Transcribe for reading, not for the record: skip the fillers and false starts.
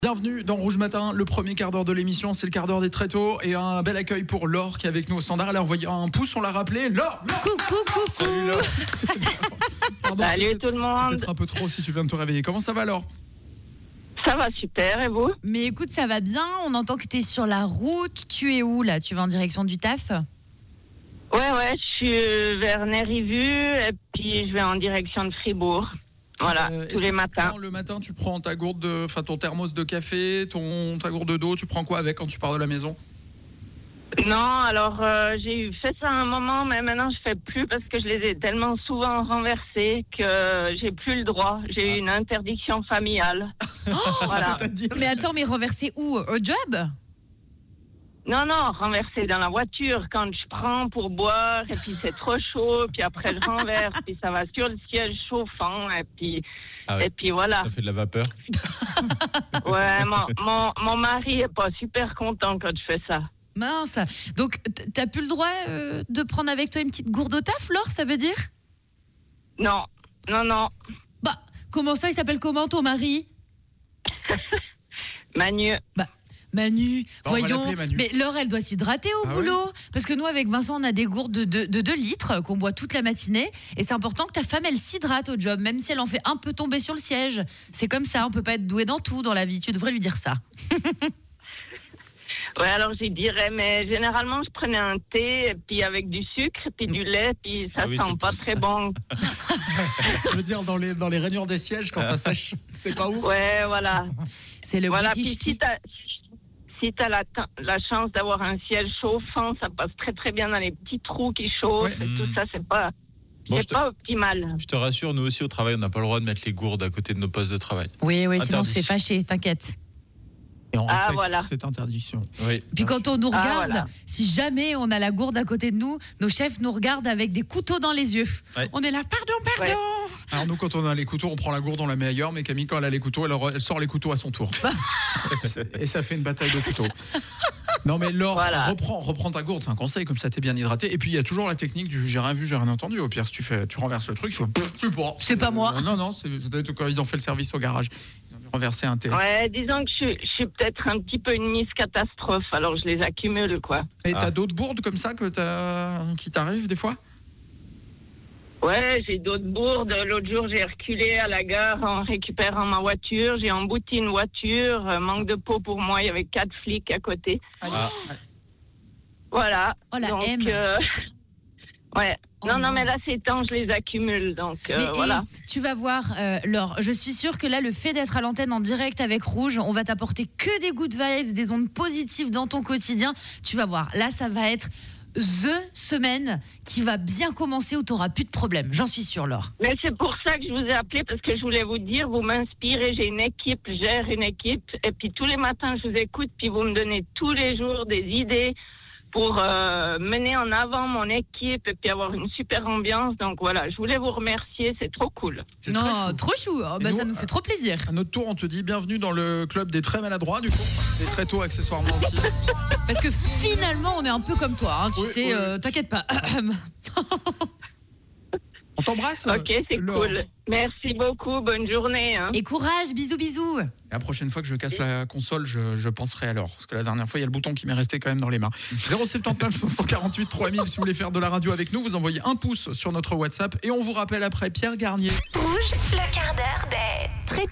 Bienvenue dans Rouge Matin, le premier quart d'heure de l'émission, c'est le quart d'heure des tréteaux et un bel accueil pour Laure qui est avec nous au standard. Elle a envoyé un pouce, on l'a rappelé. Laure, Coucou. Salut Laure. Pardon, Salut tout le c'est monde. peut-être un peu trop si tu viens de te réveiller. Comment ça va Laure? Ça va super, et vous? Mais écoute, ça va bien, on entend que t'es sur la route. Tu es où là? Tu vas en direction du taf? Ouais, je suis vers Nérivu et puis je vais en direction de Fribourg. Voilà, tous les matins. Le matin, tu prends ta gourde ton thermos de café, ta gourde d'eau, tu prends quoi avec quand tu pars de la maison? Non, alors j'ai fait ça à un moment, mais maintenant je fais plus parce que je les ai tellement souvent renversés que j'ai plus le droit. J'ai eu une interdiction familiale. Voilà. C'est-à-dire... Mais attends, mais renversé où? Au job? Non, renversé dans la voiture quand je prends pour boire et puis c'est trop chaud, puis après je renverse, puis ça va sur le siège chauffant et puis voilà. Ça fait de la vapeur. Ouais, mon mari est pas super content quand je fais ça. Mince. Donc, t'as plus le droit de prendre avec toi une petite gourde au taf, Laure, ça veut dire? Non. Bah, comment ça, il s'appelle comment ton mari? Manu. Bah, Manu, on va voyons. l'appeler Manu. Mais Laure, elle doit s'hydrater au boulot. Oui. Parce que nous, avec Vincent, on a des gourdes de 2 litres qu'on boit toute la matinée. Et c'est important que ta femme, elle s'hydrate au job, même si elle en fait un peu tomber sur le siège. C'est comme ça, on peut pas être doué dans tout dans la vie. Tu devrais lui dire ça. Ouais, alors j'y dirais, mais généralement, je prenais un thé, et puis avec du sucre, et puis du lait, puis ça sent pas très bon. Tu veux dire dans les rainures des sièges quand ça sèche, c'est pas ouf? Ouais, voilà. C'est le voilà, British puis si t'as la chance d'avoir un siège chauffant, ça passe très très bien dans les petits trous qui chauffent, Ouais. et tout ça, c'est pas optimal. Je te rassure, nous aussi au travail, on n'a pas le droit de mettre les gourdes à côté de nos postes de travail. Oui, sinon on Interdit. se fait fâcher, t'inquiète. Et on respecte voilà. cette interdiction. Oui. Puis quand on nous regarde, voilà. si jamais on a la gourde à côté de nous, nos chefs nous regardent avec des couteaux dans les yeux. Ouais. On est là, pardon. Ouais. Alors nous, quand on a les couteaux, on prend la gourde, on la met ailleurs, mais Camille, quand elle a les couteaux, elle sort les couteaux à son tour. Et ça fait une bataille de couteaux. Non mais Laure, Voilà. reprends ta gourde, c'est un conseil, comme ça t'es bien hydraté. Et puis il y a toujours la technique du j'ai rien vu, j'ai rien entendu. Au pire, si tu renverses le truc, C'est pas moi. Non, c'est peut-être quand ils ont fait le service au garage. Ils ont dû renverser un thé. Ouais, disons que je suis peut-être un petit peu une Miss Catastrophe, alors je les accumule, quoi. Et t'as d'autres gourdes comme ça qui t'arrivent des fois? Ouais, j'ai d'autres bourdes. L'autre jour, j'ai reculé à la gare en récupérant ma voiture. J'ai embouti une voiture. Manque de peau pour moi. Il y avait 4 flics à côté. Voilà. Oh, la donc, M. ouais. Oh non, non. mais là, c'est temps, je les accumule. Donc, Mais voilà. tu vas voir, Laure, je suis sûre que là, le fait d'être à l'antenne en direct avec Rouge, on va t'apporter que des good vibes, des ondes positives dans ton quotidien. Tu vas voir, là, ça va être the semaine qui va bien commencer où tu n'auras plus de problème. J'en suis sûre, Laure. Mais c'est pour ça que je vous ai appelé, parce que je voulais vous dire, vous m'inspirez, j'ai une équipe, je gère une équipe, et puis tous les matins, je vous écoute, puis vous me donnez tous les jours des idées pour mener en avant mon équipe et puis avoir une super ambiance. Donc voilà, je voulais vous remercier, c'est trop cool. C'est Non, très chou. trop chou. Oh, bah, nous, ça nous fait trop plaisir. À notre tour, on te dit bienvenue dans le club des très maladroits, du coup. Des très tôt, accessoirement aussi. Parce que finalement, on est un peu comme toi. Hein, tu Oui, sais, oui. t'inquiète pas. On t'embrasse. Ok, c'est Laure. cool. Merci beaucoup, bonne journée. Hein. Et courage, bisous. La prochaine fois que je casse la console, je penserai à Laure. Parce que la dernière fois, il y a le bouton qui m'est resté quand même dans les mains. 079 548 3000, si vous voulez faire de la radio avec nous, vous envoyez un pouce sur notre WhatsApp et on vous rappelle après Pierre Garnier. Rouge, le quart d'heure des